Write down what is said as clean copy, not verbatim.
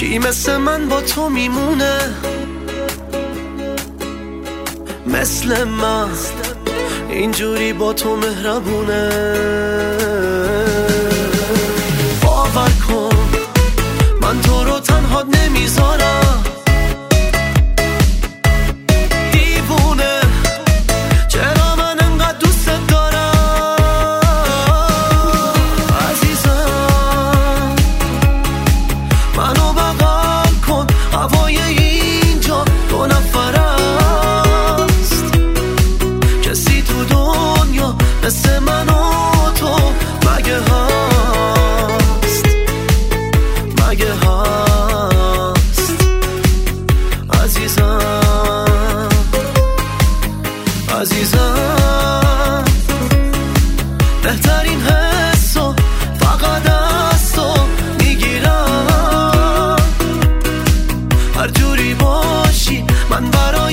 کی مثل من با تو میمونه، مثل من اینجوری با تو مهربونه. باور کن من تو رو تنها نمیذارم، دیوونه چرا من انقدر دوست دارم. عزیزم منو بغل کن، هوای اینجا دو نفر است، کسی تو دنیا مثل من و تو مگه هست، مگه هست. عزیزم عزیزم بهترین حسو فقط از تو میگیرم، هر جوری باشی من برای